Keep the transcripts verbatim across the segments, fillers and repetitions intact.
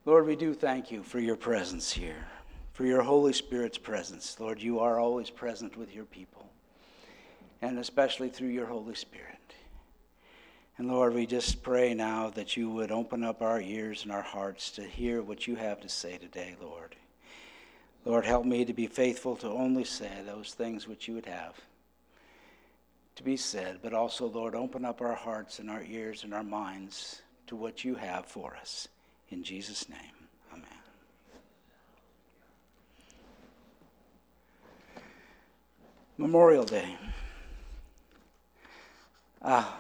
Lord, we do thank you for your presence here, for your Holy Spirit's presence. Lord, you are always present with your people, and especially through your Holy Spirit. And Lord, we just pray now that you would open up our ears and our hearts to hear what you have to say today, Lord. Lord, help me to be faithful to only say those things which you would have to be said, but also, Lord, open up our hearts and our ears and our minds to what you have for us. In Jesus' name, amen. Memorial Day. Ah,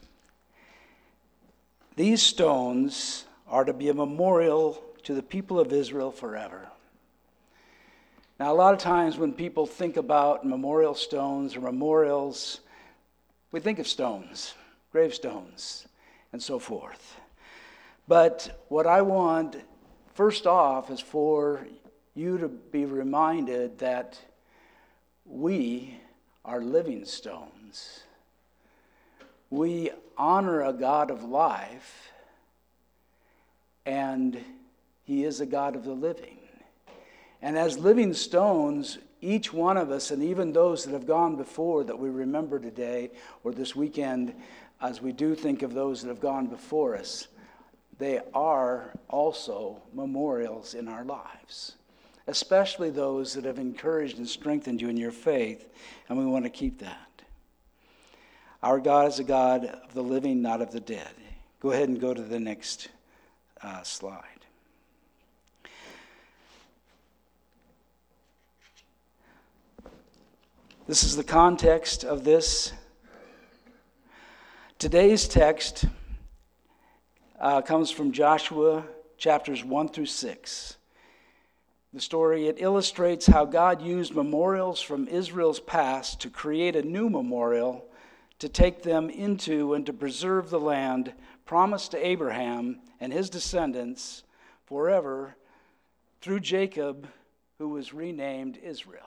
these stones are to be a memorial to the people of Israel forever. Now, a lot of times when people think about memorial stones or memorials, we think of stones, gravestones, and so forth. But what I want, first off, is for you to be reminded that we are living stones. We honor a God of life, and he is a God of the living. And as living stones, each one of us, and even those that have gone before that we remember today or this weekend, as we do think of those that have gone before us, they are also memorials in our lives, especially those that have encouraged and strengthened you in your faith, and we want to keep that. Our God is a God of the living, not of the dead. Go ahead and go to the next uh, slide. This is the context of this. Today's text uh, comes from Joshua chapters one through six. The story, it illustrates how God used memorials from Israel's past to create a new memorial to take them into and to preserve the land promised to Abraham and his descendants forever through Jacob, who was renamed Israel.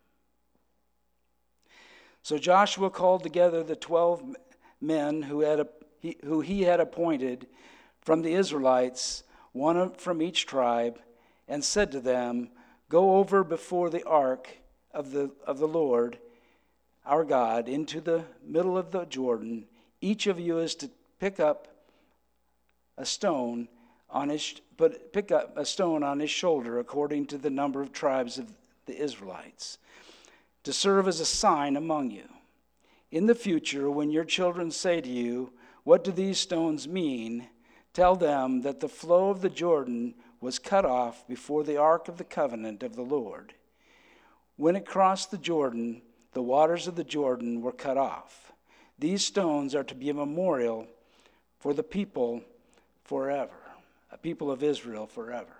So Joshua called together the twelve men who had a, he, who he had appointed from the Israelites, one from each tribe, and said to them, "Go over before the ark of the of the Lord our God into the middle of the Jordan. Each of you is to pick up a stone on his but pick up a stone on his shoulder according to the number of tribes of the Israelites, to serve as a sign among you. In the future, when your children say to you, 'What do these stones mean?' tell them that the flow of the Jordan was cut off before the ark of the covenant of the Lord. When it crossed the Jordan, the waters of the Jordan were cut off. These stones are to be a memorial for the people forever, a people of Israel forever."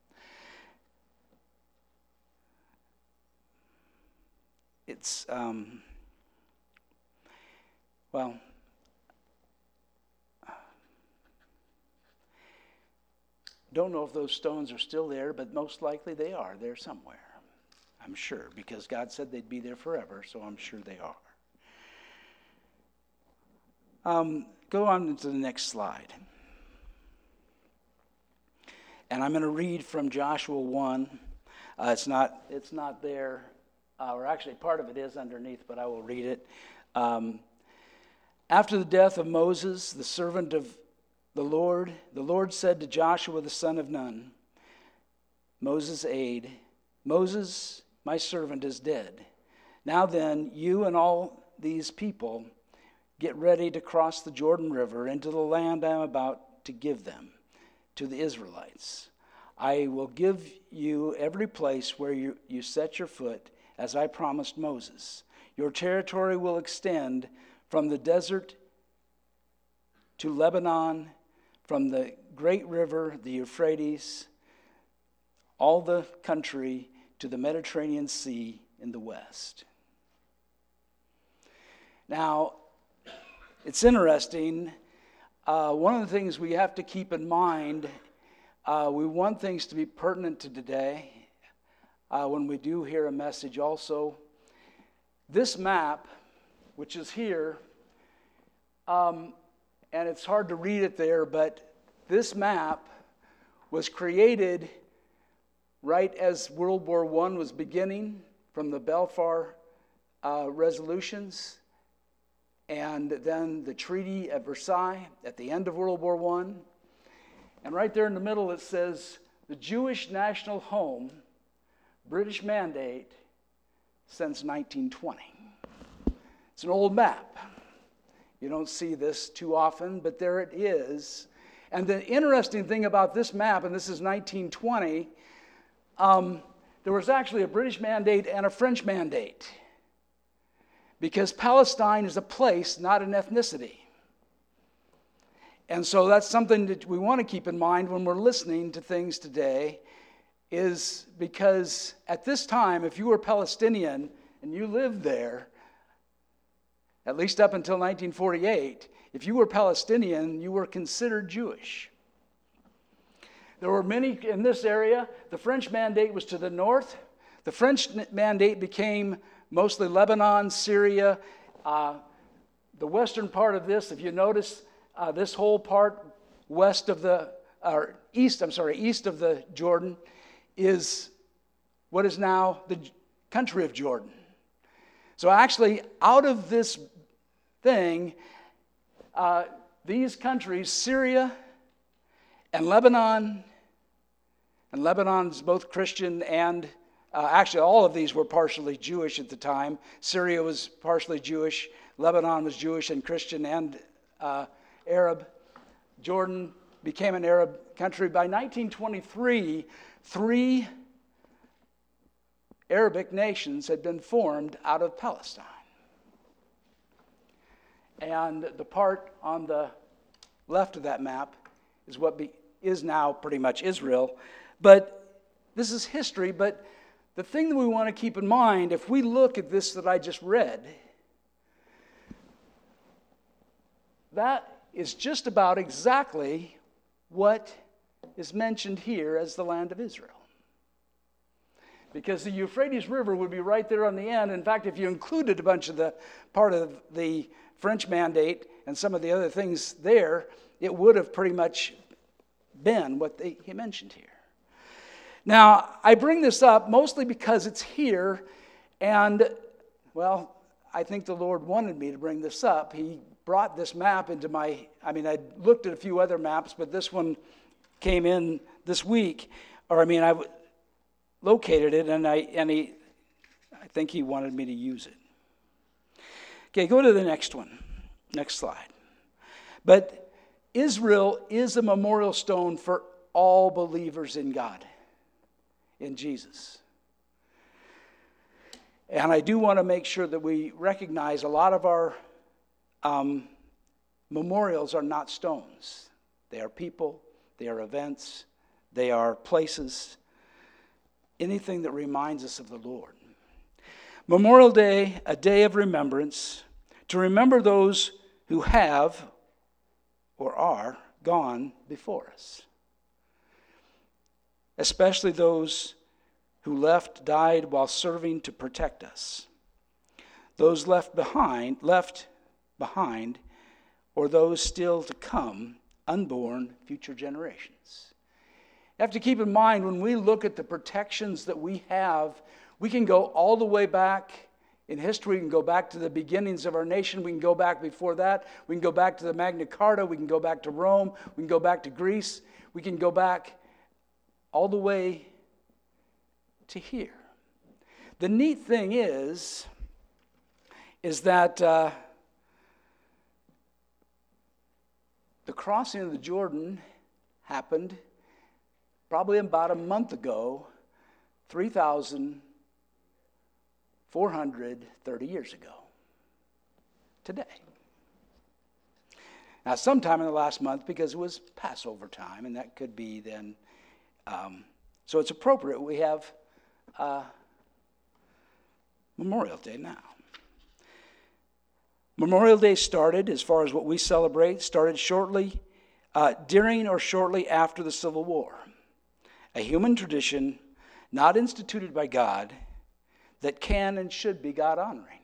It's, um, well, don't know if those stones are still there, but most likely they are there somewhere. I'm sure, because God said they'd be there forever, so I'm sure they are. Um, go on to the next slide. And I'm going to read from Joshua one. Uh, it's not, it's not there. Uh, or actually, part of it is underneath, but I will read it. Um, After the death of Moses, the servant of the Lord, the Lord said to Joshua the son of Nun, Moses' aide, "Moses, my servant, is dead. Now then, you and all these people get ready to cross the Jordan River into the land I am about to give them, to the Israelites. I will give you every place where you, you set your foot, as I promised Moses. Your territory will extend from the desert to Lebanon, from the great river, the Euphrates, all the country to the Mediterranean Sea in the west." Now, it's interesting. Uh, one of the things we have to keep in mind, uh, we want things to be pertinent to today. Uh, when we do hear a message also, this map, which is here, um, and it's hard to read it there, but this map was created right as World War One was beginning from the Balfour uh, resolutions, and then the Treaty at Versailles at the end of World War One. And right there in the middle it says, the Jewish national home, British mandate, since nineteen twenty. It's an old map. You don't see this too often, but there it is. And the interesting thing about this map, and this is nineteen twenty, um, there was actually a British mandate and a French mandate. Because Palestine is a place, not an ethnicity. And so that's something that we want to keep in mind when we're listening to things today, is because at this time, if you were Palestinian and you lived there, at least up until nineteen forty-eight, if you were Palestinian, you were considered Jewish. There were many in this area. The French mandate was to the north. The French mandate became mostly Lebanon, Syria. Uh, the western part of this, if you notice, uh, this whole part west of the, or east, I'm sorry, east of the Jordan is what is now the country of Jordan. So actually, out of this thing, uh, these countries, Syria and Lebanon, and Lebanon's both Christian and, uh, actually all of these were partially Jewish at the time. Syria was partially Jewish, Lebanon was Jewish and Christian and uh, Arab. Jordan became an Arab country. By nineteen twenty-three, three Arabic nations had been formed out of Palestine. And the part on the left of that map is what be, is now pretty much Israel. But this is history. But the thing that we want to keep in mind, if we look at this that I just read, that is just about exactly what is mentioned here as the land of Israel. Because the Euphrates River would be right there on the end. In fact, if you included a bunch of the part of the French mandate and some of the other things there, it would have pretty much been what they, he mentioned here. Now, I bring this up mostly because it's here, and, well, I think the Lord wanted me to bring this up. He brought this map into my, I mean, I looked at a few other maps, but this one came in this week, or I mean, I located it, and I and he, I think he wanted me to use it. Okay, go to the next one, next slide. But Israel is a memorial stone for all believers in God, in Jesus. And I do want to make sure that we recognize a lot of our um, memorials are not stones. They are people, they are events, they are places, anything that reminds us of the Lord. Memorial Day, a day of remembrance, to remember those who have or are gone before us, especially those who left, died while serving to protect us, those left behind, left behind, or those still to come, unborn future generations. You have to keep in mind, when we look at the protections that we have, we can go all the way back in history. We can go back to the beginnings of our nation. We can go back before that. We can go back to the Magna Carta. We can go back to Rome. We can go back to Greece. We can go back all the way to here. The neat thing is, is that uh, the crossing of the Jordan happened probably about a month ago, three thousand four hundred thirty years ago, today. Now, sometime in the last month, because it was Passover time, and that could be then, um, so it's appropriate we have uh, Memorial Day now. Memorial Day started, as far as what we celebrate, started shortly, uh, during or shortly after the Civil War. A human tradition not instituted by God that can and should be God-honoring.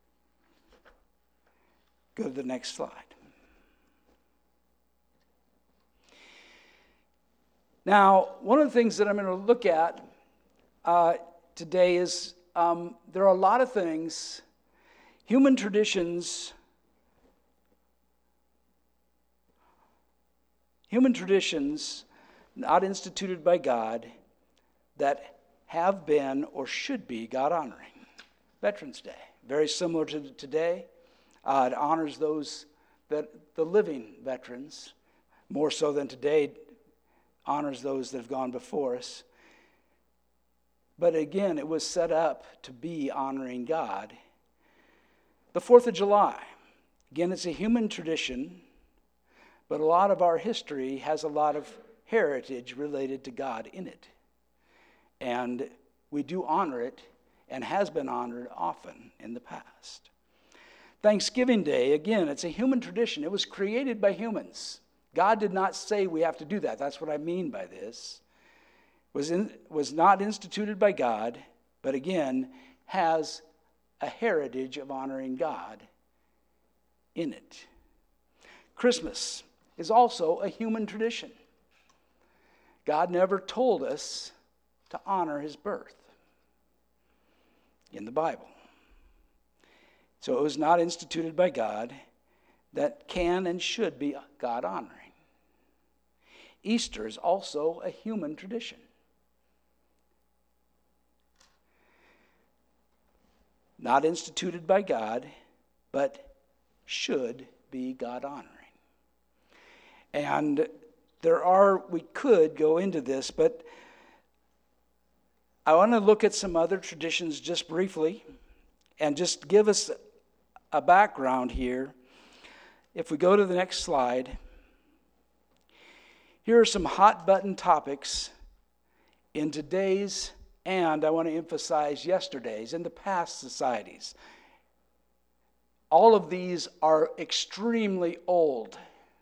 Go to the next slide. Now, one of the things that I'm going to look at uh, today is um, there are a lot of things, human traditions, human traditions not instituted by God that have been or should be God-honoring. Veterans Day, very similar to today. Uh, it honors those that the living veterans, more so than today honors those that have gone before us. But again, it was set up to be honoring God. The fourth of July, again, it's a human tradition, but a lot of our history has a lot of heritage related to God in it. And we do honor it, and has been honored often in the past. Thanksgiving Day, again, it's a human tradition. It was created by humans. God did not say we have to do that. That's what I mean by this. It was, in, was not instituted by God, but again, has a heritage of honoring God in it. Christmas is also a human tradition. God never told us to honor his birth in the Bible. So it was not instituted by God, that can and should be God-honoring. Easter is also a human tradition. Not instituted by God, but should be God-honoring. And there are, we could go into this, but I want to look at some other traditions just briefly and just give us a background here. If we go to the next slide, here are some hot button topics in today's, and I want to emphasize yesterday's, in the past societies. All of these are extremely old.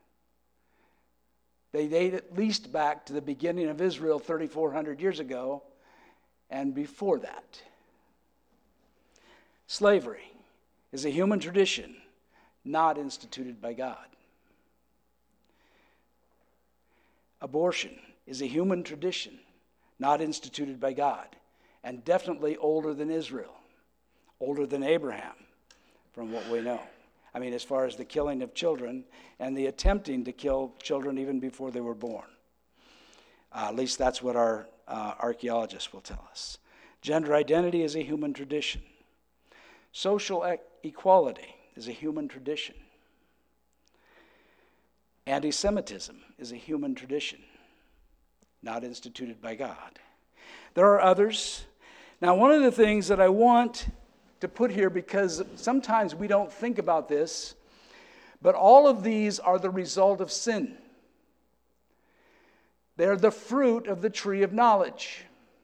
They date at least back to the beginning of Israel thirty-four hundred years ago. And before that, slavery is a human tradition not instituted by God. Abortion is a human tradition not instituted by God, and definitely older than Israel, older than Abraham, from what we know. I mean, as far as the killing of children and the attempting to kill children even before they were born. Uh, at least that's what our uh, archaeologists will tell us. Gender identity is a human tradition. Social e- equality is a human tradition. Anti-Semitism is a human tradition, not instituted by God. There are others. Now, one of the things that I want to put here, because sometimes we don't think about this, but all of these are the result of sin. They're the fruit of the tree of knowledge.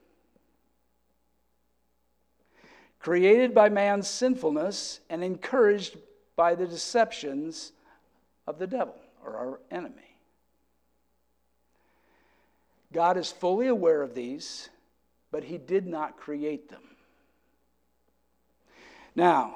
Created by man's sinfulness and encouraged by the deceptions of the devil, or our enemy. God is fully aware of these, but he did not create them. Now,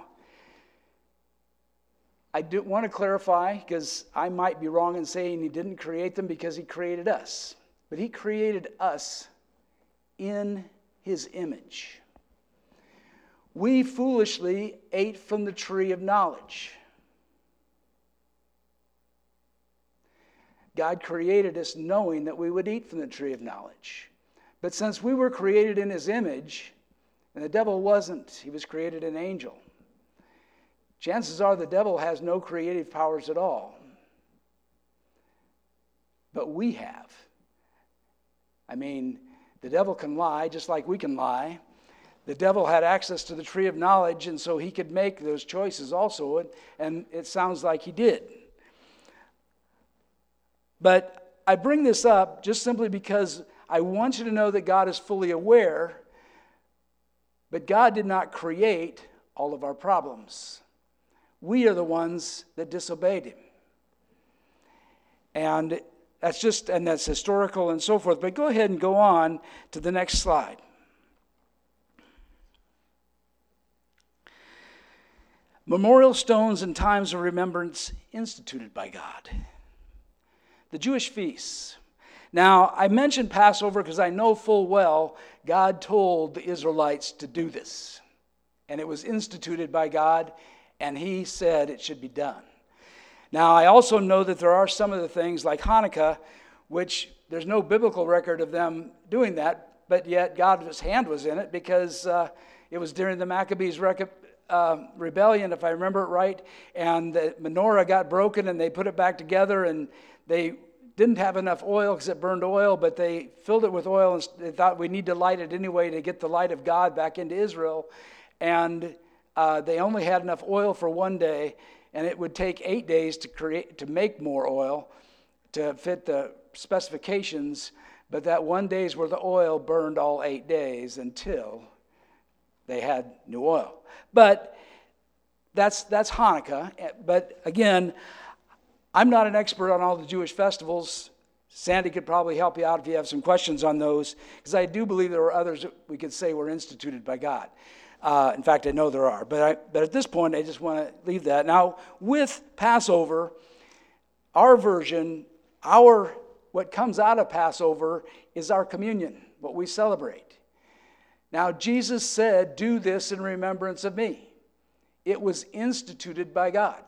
I do want to clarify, because I might be wrong in saying he didn't create them because he created us. But he created us in his image. We foolishly ate from the tree of knowledge. God created us knowing that we would eat from the tree of knowledge. But since we were created in his image, and the devil wasn't, he was created an angel, chances are the devil has no creative powers at all. But we have. I mean, the devil can lie just like we can lie. The devil had access to the tree of knowledge, and so he could make those choices also, and it sounds like he did. But I bring this up just simply because I want you to know that God is fully aware, but God did not create all of our problems. We are the ones that disobeyed him. And that's just, and that's historical and so forth. But go ahead and go on to the next slide. Memorial stones and times of remembrance instituted by God. The Jewish feasts. Now, I mentioned Passover because I know full well God told the Israelites to do this. And it was instituted by God, and he said it should be done. Now, I also know that there are some of the things like Hanukkah, which there's no biblical record of them doing that, but yet God's hand was in it because uh, it was during the Maccabees rec- uh, rebellion, if I remember it right, and the menorah got broken and they put it back together, and they didn't have enough oil because it burned oil, but they filled it with oil and they thought we need to light it anyway to get the light of God back into Israel. And uh, they only had enough oil for one day, and it would take eight days to create to make more oil to fit the specifications. But that one day's worth of oil burned all eight days until they had new oil. But that's that's Hanukkah. But again, I'm not an expert on all the Jewish festivals. Sandy could probably help you out if you have some questions on those, because I do believe there were others that we could say were instituted by God. Uh, in fact, I know there are. But, I, but at this point, I just want to leave that. Now, with Passover, our version, our what comes out of Passover is our communion, what we celebrate. Now, Jesus said, "Do this in remembrance of me." It was instituted by God.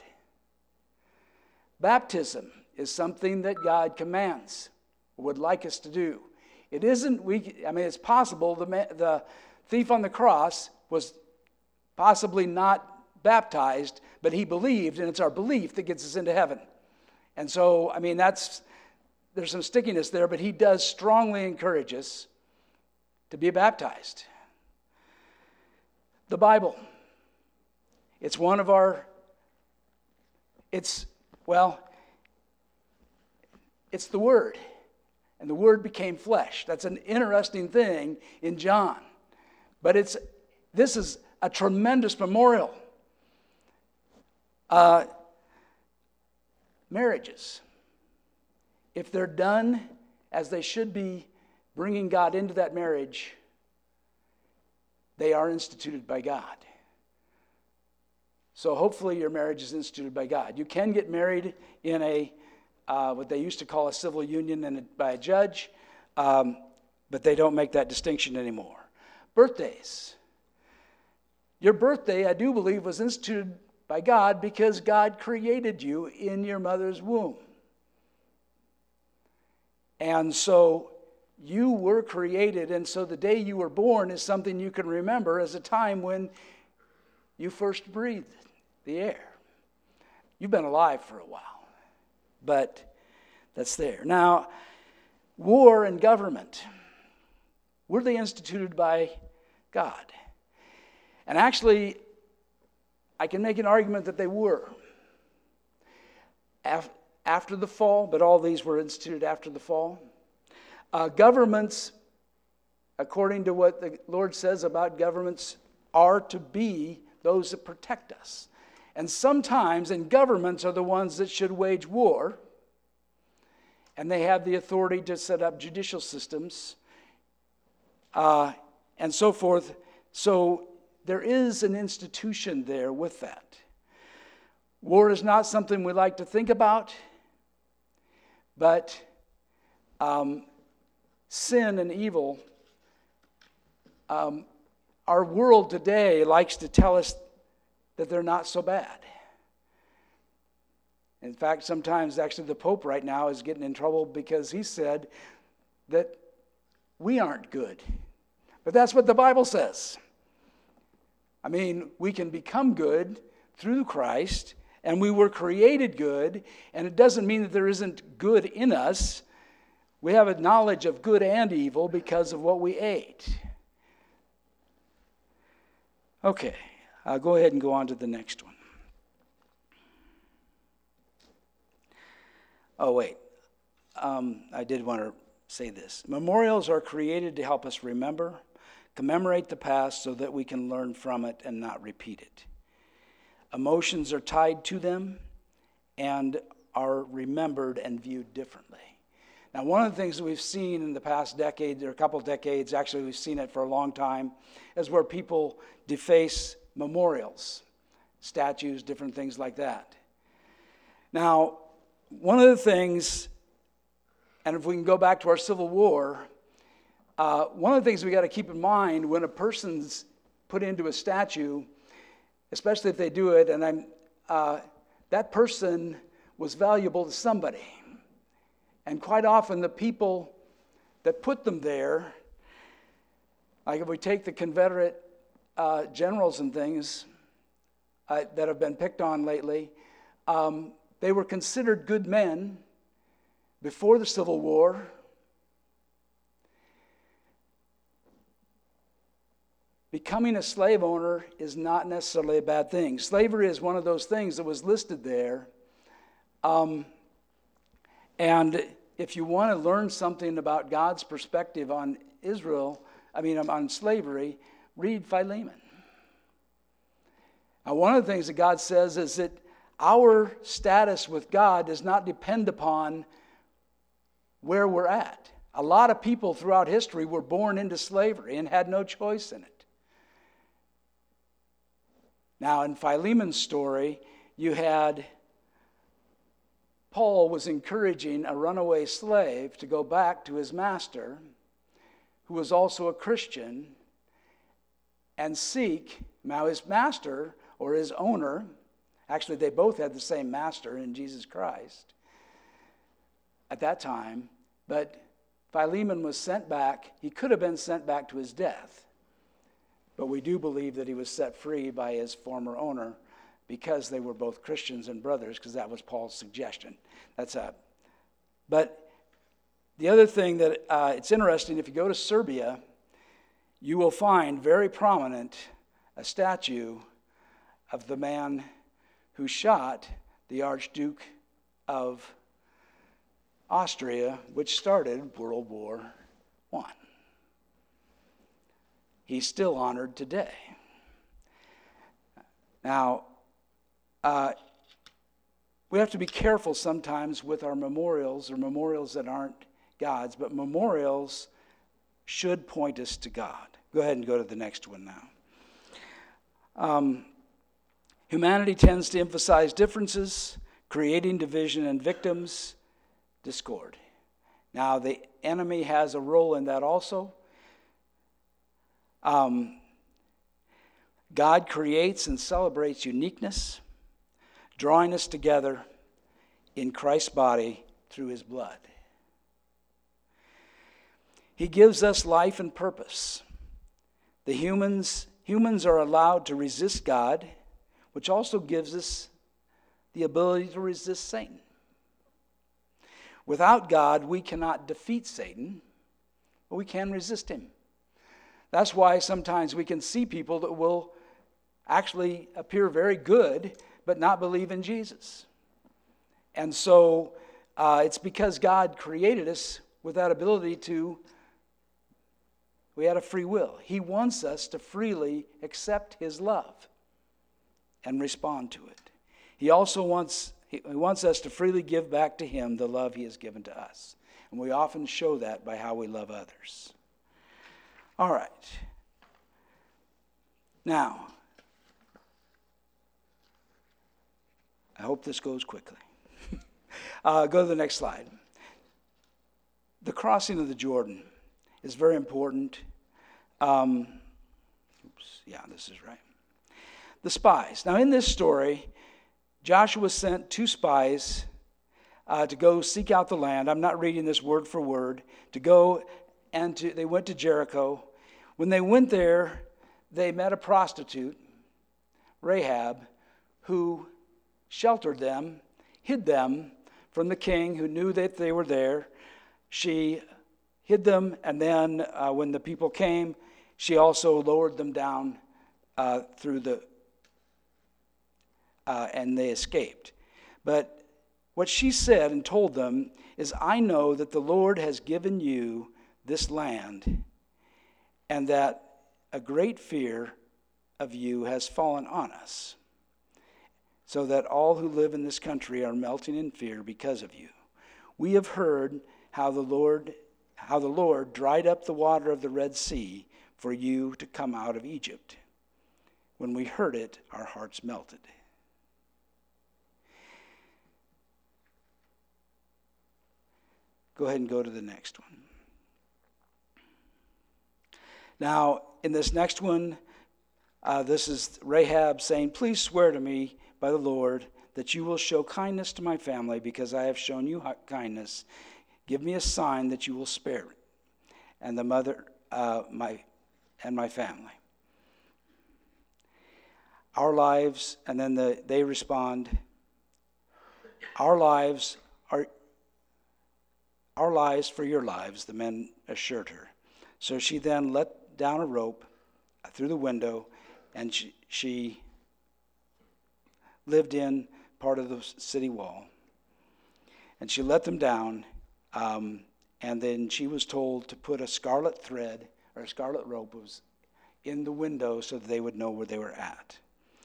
Baptism is something that God commands, would like us to do. It isn't, we. I mean, it's possible the, the thief on the cross was possibly not baptized, but he believed, and it's our belief that gets us into heaven. And so, I mean, that's, there's some stickiness there, but he does strongly encourage us to be baptized. The Bible. It's one of our, it's, well, it's the Word. And the Word became flesh. That's an interesting thing in John. But it's, this is a tremendous memorial. Uh, marriages, if they're done as they should be, bringing God into that marriage, they are instituted by God. So hopefully your marriage is instituted by God. You can get married in a, uh, what they used to call a civil union and a, by a judge, um, but they don't make that distinction anymore. Birthdays. Your birthday, I do believe, was instituted by God because God created you in your mother's womb. And so you were created, and so the day you were born is something you can remember as a time when you first breathed the air. You've been alive for a while, but that's there. Now, war and government. Were they instituted by God? And actually, I can make an argument that they were. After the fall, but all these were instituted after the fall. Uh, governments, according to what the Lord says about governments, are to be those that protect us. And sometimes, and governments are the ones that should wage war, and they have the authority to set up judicial systems, uh, and so forth. So there is an institution there with that. War is not something we like to think about, but um, sin and evil, um, our world today likes to tell us that they're not so bad. In fact, sometimes actually the Pope right now is getting in trouble because he said that we aren't good. But that's what the Bible says. I mean, we can become good through Christ, and we were created good, and it doesn't mean that there isn't good in us. We have a knowledge of good and evil because of what we ate. Okay, I'll go ahead and go on to the next one. Oh, wait. Um, I did want to say this. Memorials are created to help us remember, commemorate the past so that we can learn from it and not repeat it. Emotions are tied to them and are remembered and viewed differently. Now, one of the things that we've seen in the past decade, or a couple of decades, actually we've seen it for a long time, is where people deface memorials, statues, different things like that. Now, one of the things, And if we can go back to our Civil War, uh, one of the things we got to keep in mind when a person's put into a statue, especially if they do it, and I'm, uh, that person was valuable to somebody. And quite often the people that put them there, like if we take the Confederate uh, generals and things uh, that have been picked on lately, um, they were considered good men before the Civil War. Becoming a slave owner is not necessarily a bad thing. Slavery is one of those things that was listed there. Um, and if you want to learn something about God's perspective on Israel, I mean on slavery, read Philemon. Now, one of the things that God says is that our status with God does not depend upon where we're at. A lot of people throughout history were born into slavery and had no choice in it. Now, in Philemon's story, you had Paul was encouraging a runaway slave to go back to his master, who was also a Christian, and seek, now his master or his owner, actually they both had the same master in Jesus Christ at that time, but Philemon was sent back. He could have been sent back to his death, but we do believe that he was set free by his former owner because they were both Christians and brothers, because that was Paul's suggestion. That's a, but the other thing that uh, it's interesting, if you go to Serbia, you will find very prominent a statue of the man who shot the Archduke of Austria, which started World War One. He's still honored today. Now, uh, we have to be careful sometimes with our memorials, or memorials that aren't God's, but memorials should point us to God. Go ahead and go to the next one now. Um, humanity tends to emphasize differences, creating division and victims, discord. Now, the enemy has a role in that also. Um, God creates and celebrates uniqueness, drawing us together in Christ's body through his blood. He gives us life and purpose. The humans, humans are allowed to resist God, which also gives us the ability to resist Satan. Without God, we cannot defeat Satan, but we can resist him. That's why sometimes we can see people that will actually appear very good, but not believe in Jesus. And so uh, it's because God created us with that ability to, we had a free will. He wants us to freely accept his love and respond to it. He also wants, he wants us to freely give back to him the love he has given to us. And we often show that by how we love others. All right. Now, I hope this goes quickly. uh, go to the next slide. The crossing of the Jordan is very important. Um, oops, yeah, this is right. The spies. Now, in this story, Joshua sent two spies uh, to go seek out the land. I'm not reading this word for word. To go and to, they went to Jericho. When they went there, they met a prostitute, Rahab, who sheltered them, hid them from the king who knew that they were there. She hid them, and then uh, when the people came, she also lowered them down uh, through the, uh, and they escaped. But what she said and told them is, I know that the Lord has given you this land, and that a great fear of you has fallen on us, so that all who live in this country are melting in fear because of you. We have heard how the Lord, how the Lord dried up the water of the Red Sea for you to come out of Egypt. When we heard it, our hearts melted. Go ahead and go to the next one. Now, in this next one, uh, this is Rahab saying, "Please swear to me by the Lord that you will show kindness to my family because I have shown you kindness. Give me a sign that you will spare it and the mother, uh, my, and my family." Our lives, and then the, they respond, "Our lives are our lives for your lives," the men assured her. So she then let down a rope through the window, and she, she lived in part of the city wall. And she let them down, um, and then she was told to put a scarlet thread, or a scarlet rope was in the window so that they would know where they were at.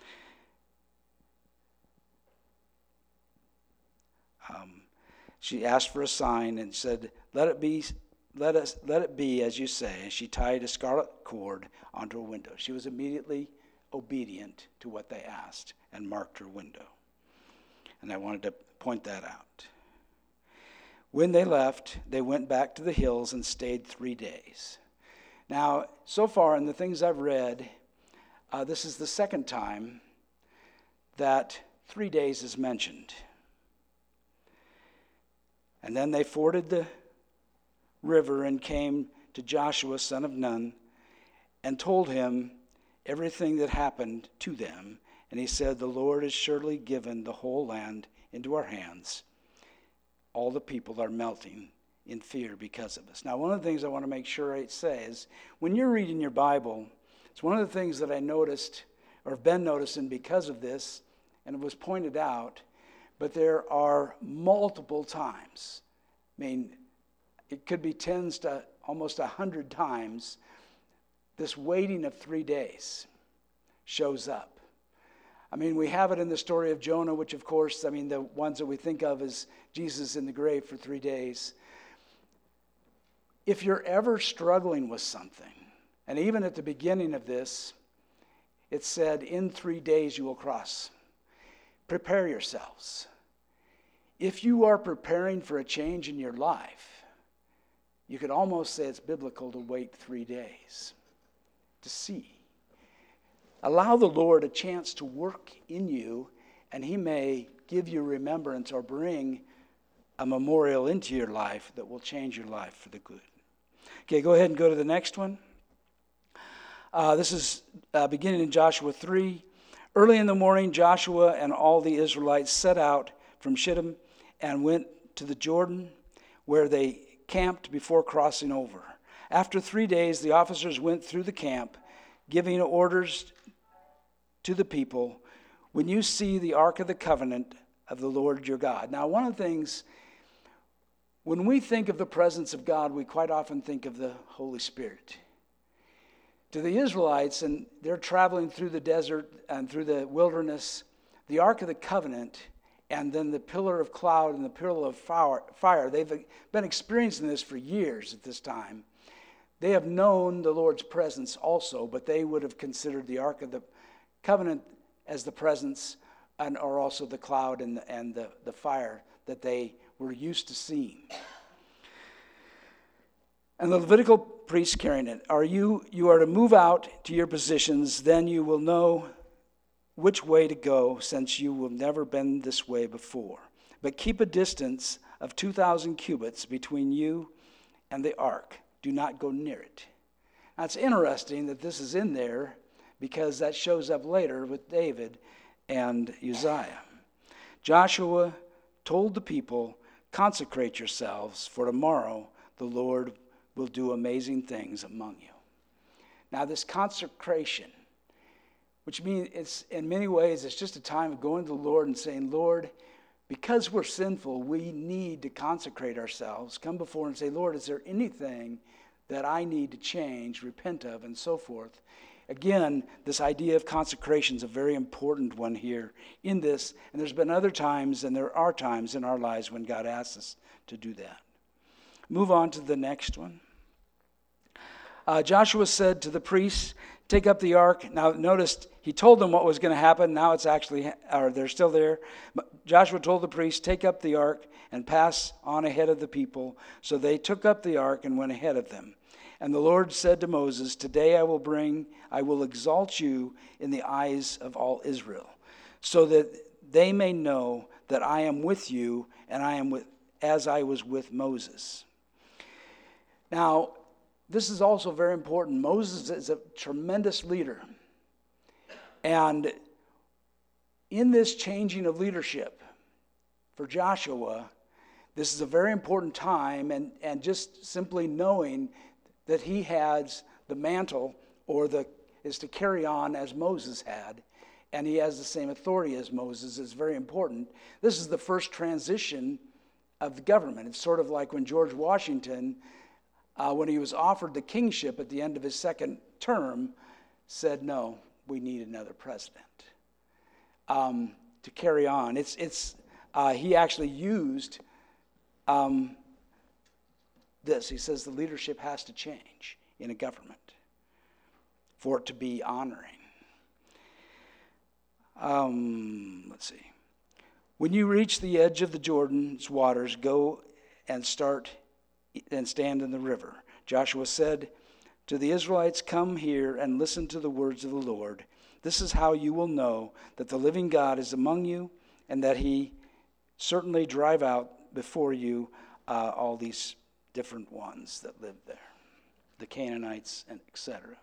Um, she asked for a sign and said, "Let it be, let us, let it be as you say." And she tied a scarlet cord onto a window. She was immediately obedient to what they asked and marked her window. And I wanted to point that out. When they left, they went back to the hills and stayed three days. Now, so far in the things I've read, uh, this is the second time that three days is mentioned. And then they forded the river and came to Joshua, son of Nun, and told him everything that happened to them. And he said, "The Lord has surely given the whole land into our hands. All the people are melting in fear because of us." Now, one of the things I want to make sure I say is, when you're reading your Bible, it's one of the things that I noticed, or have been noticing because of this, and it was pointed out, but there are multiple times, I mean, it could be tens to almost a hundred times, this waiting of three days shows up. I mean, we have it in the story of Jonah, which of course, I mean, the ones that we think of is Jesus in the grave for three days. If you're ever struggling with something, and even at the beginning of this, it said, "In three days you will cross." Prepare yourselves. If you are preparing for a change in your life, you could almost say it's biblical to wait three days to see. Allow the Lord a chance to work in you, and he may give you remembrance or bring a memorial into your life that will change your life for the good. Okay, go ahead and go to the next one. Uh, this is uh, beginning in Joshua three. Early in the morning, Joshua and all the Israelites set out from Shittim and went to the Jordan, where they camped before crossing over. After three days, the officers went through the camp, giving orders to the people, "When you see the Ark of the Covenant of the Lord your God." Now, one of the things, when we think of the presence of God, we quite often think of the Holy Spirit. To the Israelites, and they're traveling through the desert and through the wilderness, the Ark of the Covenant and then the pillar of cloud and the pillar of fire, they've been experiencing this for years at this time. They have known the Lord's presence also, but they would have considered the Ark of the Covenant as the presence, and or also the cloud and the, and the, the fire that they were used to seeing. And the Levitical priests carrying it. Are you, you are to move out to your positions, then you will know which way to go, since you have never been this way before. But keep a distance of two thousand cubits between you and the ark. Do not go near it. Now, it's interesting that this is in there, because that shows up later with David and Uzziah. Joshua told the people, "Consecrate yourselves, for tomorrow the Lord will do amazing things among you." Now, this consecration, which means it's in many ways it's just a time of going to the Lord and saying, "Lord, because we're sinful, we need to consecrate ourselves. Come before and say, Lord, is there anything that I need to change, repent of," and so forth. Again, this idea of consecration is a very important one here in this. And there's been other times, and there are times in our lives when God asks us to do that. Move on to the next one. Uh, Joshua said to the priests, take up the ark. Now notice he told them what was going to happen. Now it's actually, or they're still there. Joshua told the priests, take up the ark and pass on ahead of the people. So they took up the ark and went ahead of them. And the Lord said to Moses, today I will bring, I will exalt you in the eyes of all Israel, so that they may know that I am with you, and I am with, as I was with Moses. Now, this is also very important. Moses is a tremendous leader. And in this changing of leadership for Joshua, this is a very important time, and, and just simply knowing that he has the mantle, or the is to carry on as Moses had, and he has the same authority as Moses, is very important. This is the first transition of the government. It's sort of like when George Washington, uh, when he was offered the kingship at the end of his second term, said, no, we need another president um, to carry on. It's it's uh, he actually used um, this. He says the leadership has to change in a government for it to be honoring. Um, let's see. When you reach the edge of the Jordan's waters, go and start and stand in the river. Joshua said to the Israelites, come here and listen to the words of the Lord. This is how you will know that the living God is among you, and that he certainly drive out before you uh, all these different ones that live there, the Canaanites, and et cetera.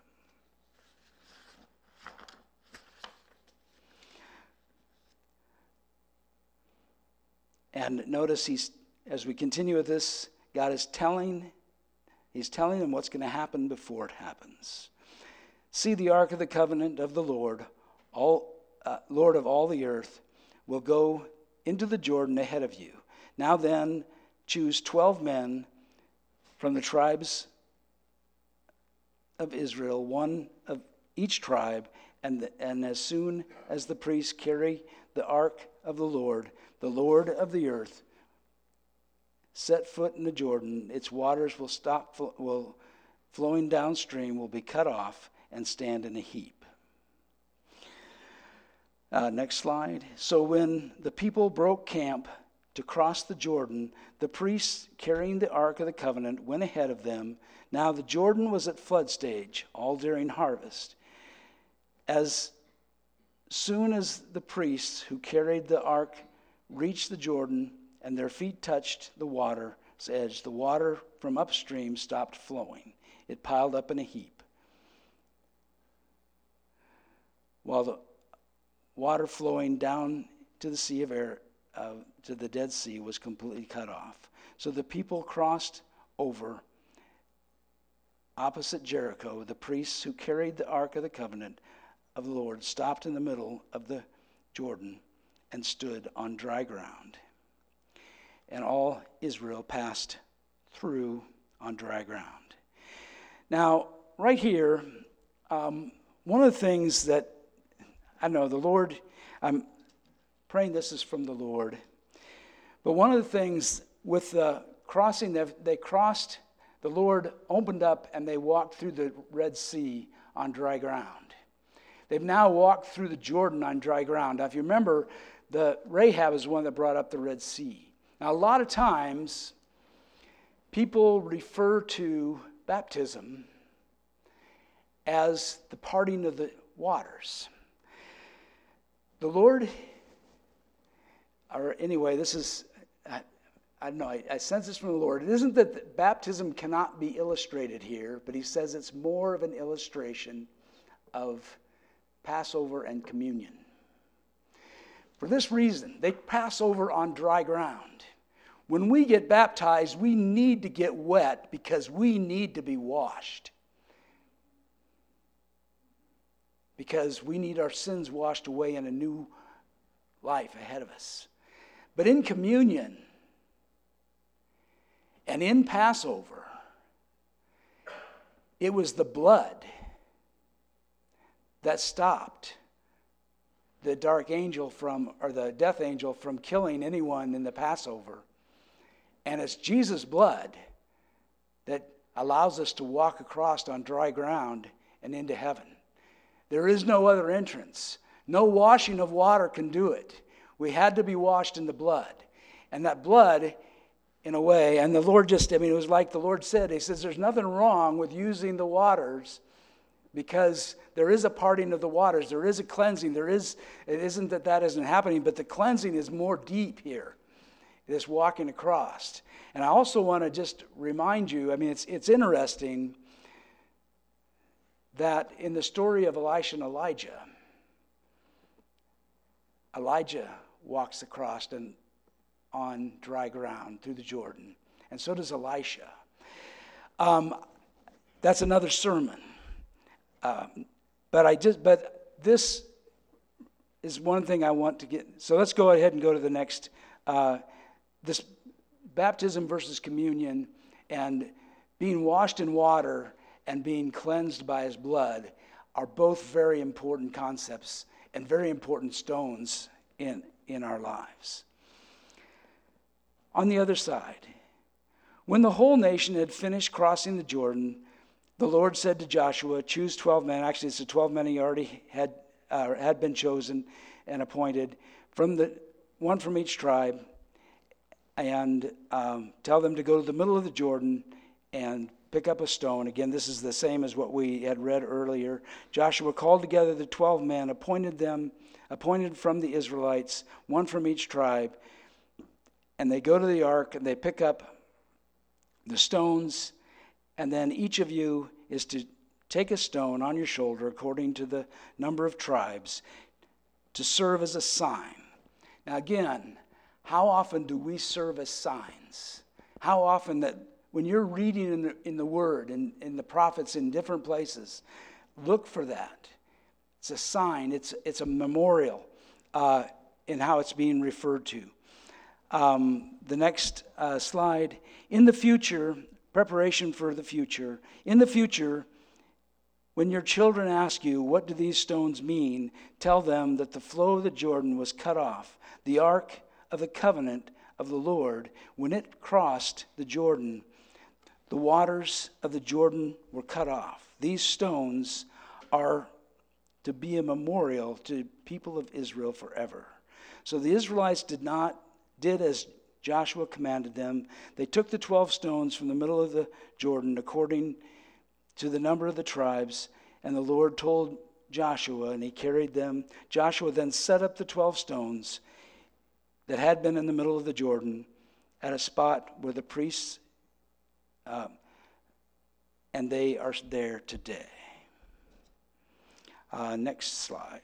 And notice he's, as we continue with this, God is telling, he's telling them what's going to happen before it happens. See, the ark of the covenant of the Lord, all uh, Lord of all the earth, will go into the Jordan ahead of you. Now then, choose twelve men from the tribes of Israel, one of each tribe, and, the, and as soon as the priests carry the ark of the Lord, the Lord of the earth, set foot in the Jordan, its waters will stop, will flowing downstream will be cut off and stand in a heap. Uh, next slide. So when the people broke camp to cross the Jordan, the priests carrying the Ark of the Covenant went ahead of them. Now the Jordan was at flood stage, all during harvest. As soon as the priests who carried the ark reached the Jordan and their feet touched the water's edge, the water from upstream stopped flowing. It piled up in a heap, while the water flowing down to the Sea of Air, uh, to the Dead Sea, was completely cut off. So the people crossed over opposite Jericho. The priests who carried the Ark of the Covenant of the Lord stopped in the middle of the Jordan and stood on dry ground. And all Israel passed through on dry ground. Now, right here, um, one of the things that, I know the Lord, I'm praying this is from the Lord, but one of the things with the crossing, they crossed, the Lord opened up and they walked through the Red Sea on dry ground. They've now walked through the Jordan on dry ground. Now, if you remember, the Rahab is the one that brought up the Red Sea. Now, a lot of times, people refer to baptism as the parting of the waters. The Lord, or anyway, this is, I, I don't know, I, I sense this from the Lord. It isn't that baptism cannot be illustrated here, but he says it's more of an illustration of Passover and communion. For this reason, they pass over on dry ground. When we get baptized, we need to get wet because we need to be washed. Because we need our sins washed away in a new life ahead of us. But in communion and in Passover, it was the blood that stopped the dark angel from, or the death angel from killing anyone in the Passover. And it's Jesus' blood that allows us to walk across on dry ground and into heaven. There is no other entrance. No washing of water can do it. We had to be washed in the blood. And that blood, in a way, and the Lord just, I mean, it was like the Lord said, he says, there's nothing wrong with using the waters because there is a parting of the waters. There is a cleansing. There is, it isn't that that isn't happening, but the cleansing is more deep here. This walking across. And I also want to just remind you, I mean, it's it's interesting that in the story of Elisha and Elijah, Elijah walks across and on dry ground through the Jordan, and so does Elisha. Um, that's another sermon. Um, but I just but this is one thing I want to get. So let's go ahead and go to the next. Uh, this baptism versus communion and being washed in water and being cleansed by his blood are both very important concepts and very important stones in, in our lives. On the other side, when the whole nation had finished crossing the Jordan, the Lord said to Joshua, choose twelve men. Actually, it's the twelve men he already had, uh, had been chosen and appointed, from the one from each tribe, and um, tell them to go to the middle of the Jordan and pick up a stone. Again, this is the same as what we had read earlier. Joshua called together the twelve men, appointed them, appointed from the Israelites, one from each tribe, and they go to the ark and they pick up the stones, and then each of you is to take a stone on your shoulder according to the number of tribes to serve as a sign. Now again, how often do we serve as signs? How often that when you're reading in the, in the Word and in, in the prophets in different places, look for that. It's a sign. It's it's a memorial uh, in how it's being referred to. Um, the next uh, slide. In the future, preparation for the future. In the future, when your children ask you, what do these stones mean? Tell them that the flow of the Jordan was cut off. The ark of the covenant of the Lord, when it crossed the Jordan, the waters of the Jordan were cut off. These stones are to be a memorial to people of Israel forever. So the Israelites did not, did as Joshua commanded them. They took the twelve stones from the middle of the Jordan according to the number of the tribes, and the Lord told Joshua, and he carried them. Joshua then set up the twelve stones that had been in the middle of the Jordan at a spot where the priests, uh, and they are there today. Uh, next slide.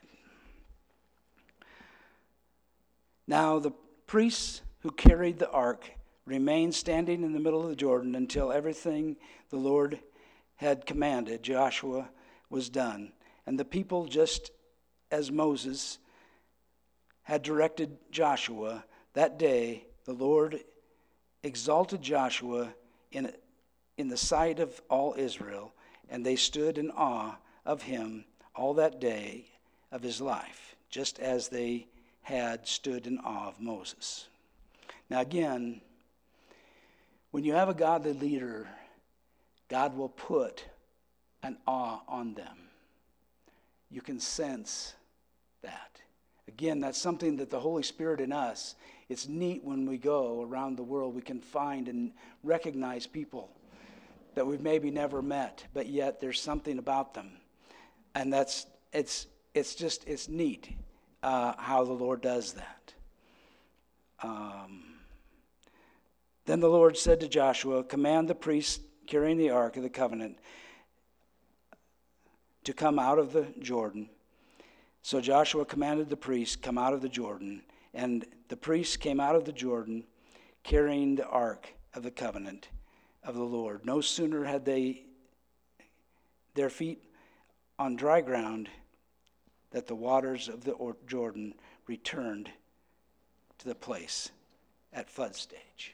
Now the priests who carried the ark remained standing in the middle of the Jordan until everything the Lord had commanded Joshua was done. And the people, just as Moses had directed Joshua, that day the Lord exalted Joshua in, in the sight of all Israel, and they stood in awe of him all that day of his life, just as they had stood in awe of Moses. Now again, when you have a godly leader, God will put an awe on them. You can sense that. Again, that's something that the Holy Spirit in us, it's neat when we go around the world, we can find and recognize people that we've maybe never met, but yet there's something about them. And that's, it's it's just, it's neat uh, how the Lord does that. Um, then the Lord said to Joshua, command the priests carrying the ark of the covenant to come out of the Jordan. So Joshua commanded the priests, come out of the Jordan. And the priests came out of the Jordan carrying the ark of the covenant of the Lord. No sooner had they their feet on dry ground that the waters of the Jordan returned to the place at flood stage.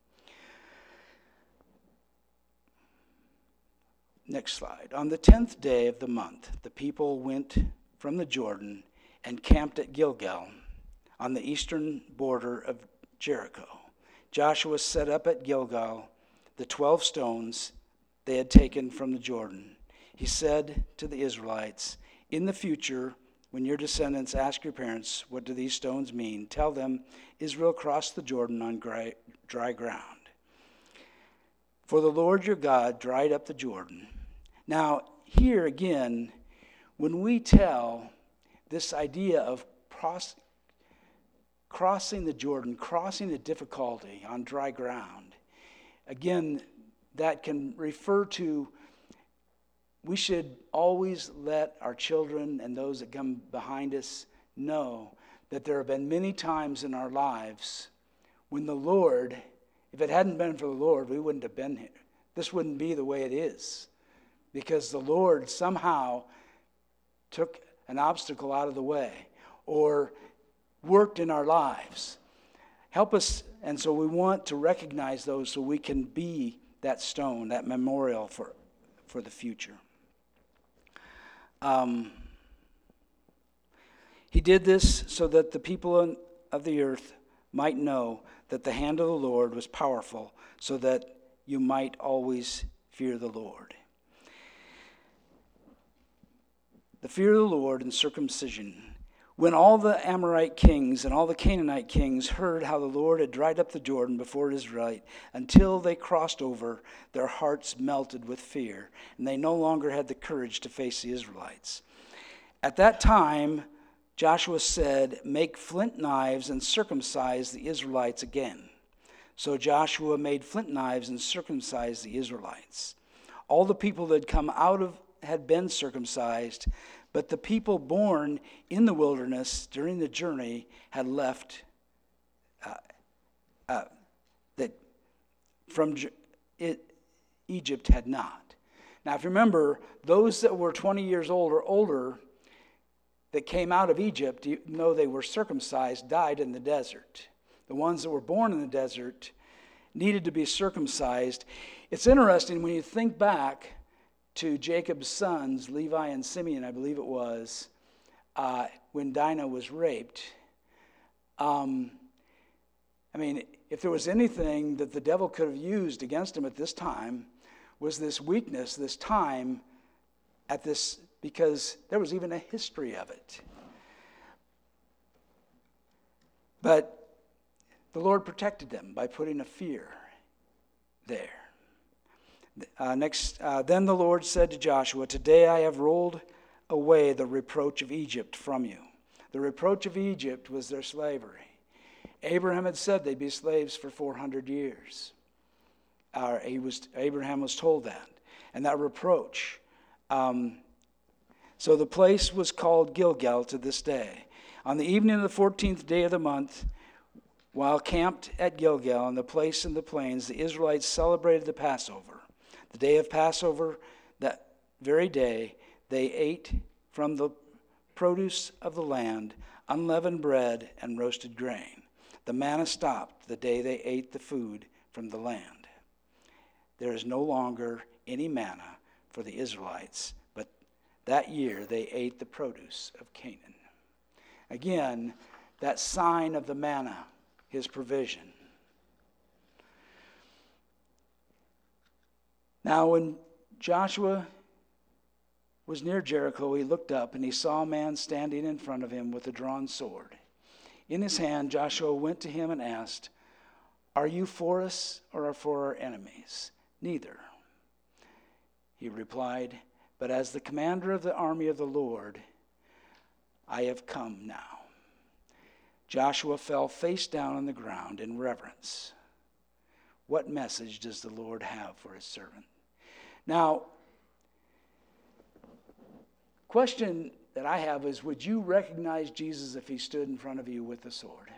Next slide. On the tenth day of the month, the people went from the Jordan and camped at Gilgal on the eastern border of Jericho. Joshua set up at Gilgal the twelve stones they had taken from the Jordan. He said to the Israelites, In the future, when your descendants ask your parents, what do these stones mean? Tell them, Israel crossed the Jordan on dry, dry ground. For the Lord your God dried up the Jordan. Now, here again, when we tell this idea of cross, crossing the Jordan, crossing the difficulty on dry ground, again, that can refer to, we should always let our children and those that come behind us know that there have been many times in our lives when the Lord, if it hadn't been for the Lord, we wouldn't have been here. This wouldn't be the way it is, because the Lord somehow took an obstacle out of the way or worked in our lives. Help us, and so we want to recognize those so we can be that stone, that memorial for, for the future. Um, he did this so that the people of the earth might know that the hand of the Lord was powerful, so that you might always fear the Lord. The fear of the Lord and circumcision. When all the Amorite kings and all the Canaanite kings heard how the Lord had dried up the Jordan before Israel until they crossed over, their hearts melted with fear, and they no longer had the courage to face the Israelites. At that time, Joshua said, make flint knives and circumcise the Israelites again. So Joshua made flint knives and circumcised the Israelites. All the people that had come out of had been circumcised, but the people born in the wilderness during the journey had left uh, uh, that from it, Egypt had not. Now, if you remember, those that were twenty years old or older that came out of Egypt, even though they were circumcised, died in the desert. The ones that were born in the desert needed to be circumcised. It's interesting when you think back to Jacob's sons, Levi and Simeon, I believe it was, uh, when Dinah was raped. Um, I mean, if there was anything that the devil could have used against him at this time, was this weakness, this time at this, because there was even a history of it. But the Lord protected them by putting a fear there. Uh, next, uh, then the Lord said to Joshua, today I have rolled away the reproach of Egypt from you. The reproach of Egypt was their slavery. Abraham had said they'd be slaves for four hundred years. Uh, he was, Abraham was told that. And that reproach. Um, so the place was called Gilgal to this day. On the evening of the fourteenth day of the month, while camped at Gilgal in the place in the plains, the Israelites celebrated the Passover. The day of Passover, that very day, they ate from the produce of the land, unleavened bread and roasted grain. The manna stopped the day they ate the food from the land. There is no longer any manna for the Israelites, but that year they ate the produce of Canaan. Again, that sign of the manna, his provision. Now, when Joshua was near Jericho, he looked up and he saw a man standing in front of him with a drawn sword. In his hand, Joshua went to him and asked, are you for us or for our enemies? Neither. He replied, but as the commander of the army of the Lord, I have come now. Joshua fell face down on the ground in reverence. What message does the Lord have for his servant? Now, question that I have is, would you recognize Jesus if he stood in front of you with a sword?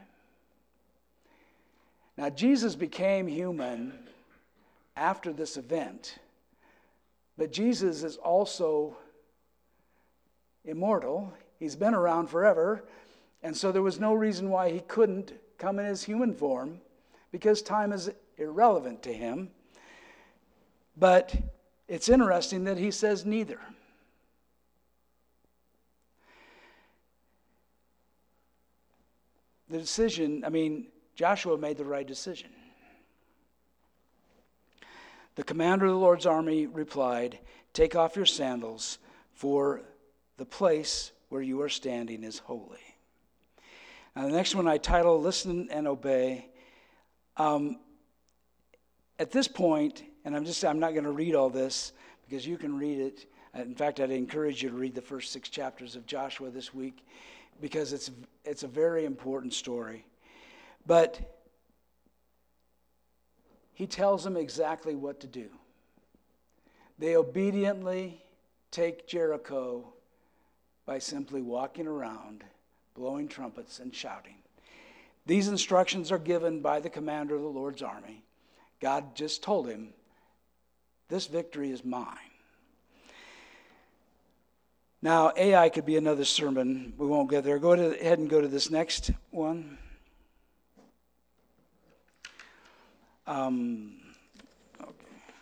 Now, Jesus became human after this event, but Jesus is also immortal. He's been around forever, and so there was no reason why he couldn't come in his human form, because time is irrelevant to him. But it's interesting that he says neither. The decision, I mean, Joshua made the right decision. The commander of the Lord's army replied, take off your sandals, for the place where you are standing is holy. Now, the next one I title, Listen and Obey. Um, at this point, and I'm just, I'm not going to read all this because you can read it. In fact, I'd encourage you to read the first six chapters of Joshua this week because it's, it's a very important story. But he tells them exactly what to do. They obediently take Jericho by simply walking around, blowing trumpets and shouting. These instructions are given by the commander of the Lord's army. God just told him, this victory is mine. Now, A I could be another sermon. We won't get there. Go to, ahead and go to this next one. Um, okay.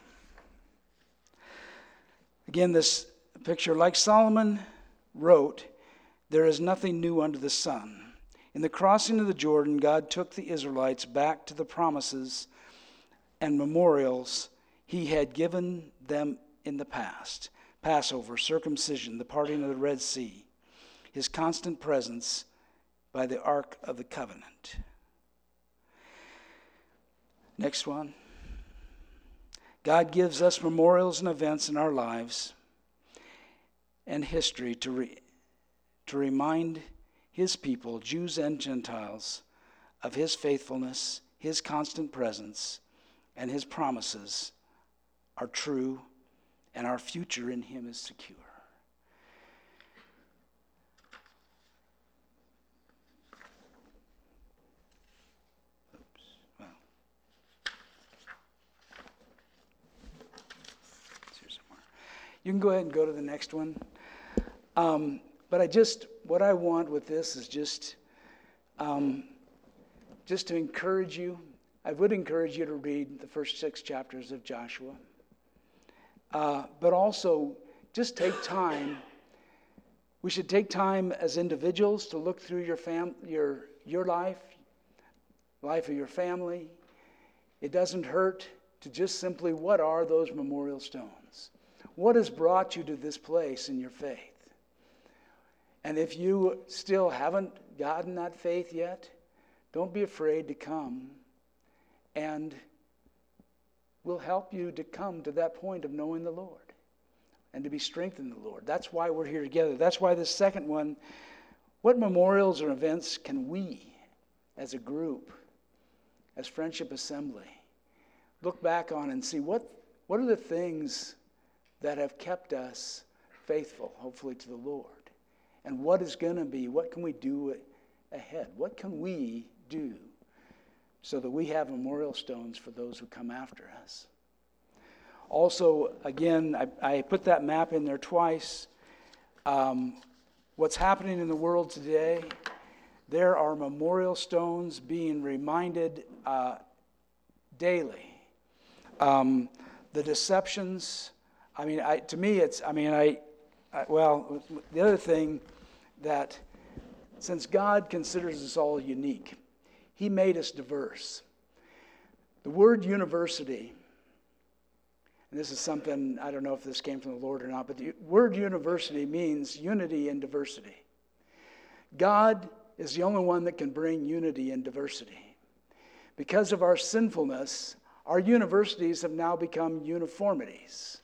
Again, this picture, like Solomon wrote, there is nothing new under the sun. In the crossing of the Jordan, God took the Israelites back to the promises and memorials he had given them in the past. Passover, circumcision, the parting of the Red Sea, his constant presence by the Ark of the Covenant. Next one. God gives us memorials and events in our lives and history to, re, to remind his people, Jews and Gentiles, of his faithfulness, his constant presence, and his promises are true, and our future in him is secure. Oops. Well. It's here somewhere. You can go ahead and go to the next one. Um, but I just, what I want with this is just, um, just to encourage you. I would encourage you to read the first six chapters of Joshua. Uh, but also, just take time. We should take time as individuals to look through your fam- your your life, life of your family. It doesn't hurt to just simply, what are those memorial stones? What has brought you to this place in your faith? And if you still haven't gotten that faith yet, don't be afraid to come, and we'll help you to come to that point of knowing the Lord and to be strengthened in the Lord. That's why we're here together. That's why this second one, what memorials or events can we, as a group, as Friendship Assembly, look back on and see what, what are the things that have kept us faithful, hopefully, to the Lord? And what is going to be, what can we do ahead? What can we do so that we have memorial stones for those who come after us? Also, again, I, I put that map in there twice. Um, what's happening in the world today, there are memorial stones being reminded uh, daily. Um, the deceptions, I mean, I, to me, it's, I mean, I, I, well, the other thing that, since God considers us all unique, he made us diverse. The word university, and this is something, I don't know if this came from the Lord or not, but the word university means unity and diversity. God is the only one that can bring unity and diversity. Because of our sinfulness, our universities have now become uniformities.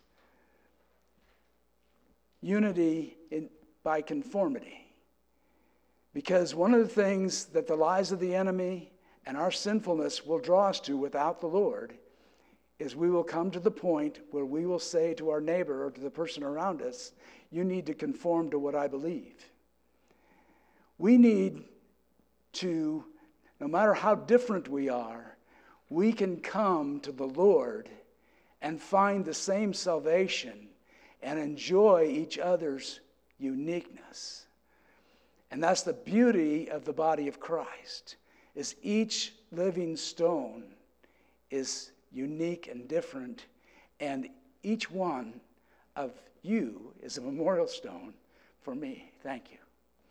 Unity in, by conformity. Because one of the things that the lies of the enemy and our sinfulness will draw us to without the Lord is we will come to the point where we will say to our neighbor or to the person around us, you need to conform to what I believe. We need to, no matter how different we are, we can come to the Lord and find the same salvation and enjoy each other's uniqueness. And that's the beauty of the body of Christ, is each living stone is unique and different, and each one of you is a memorial stone for me. Thank you.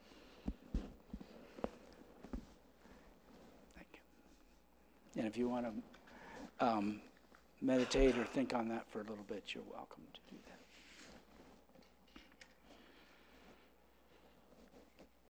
Thank you. And if you want to um, meditate or think on that for a little bit, you're welcome to do that.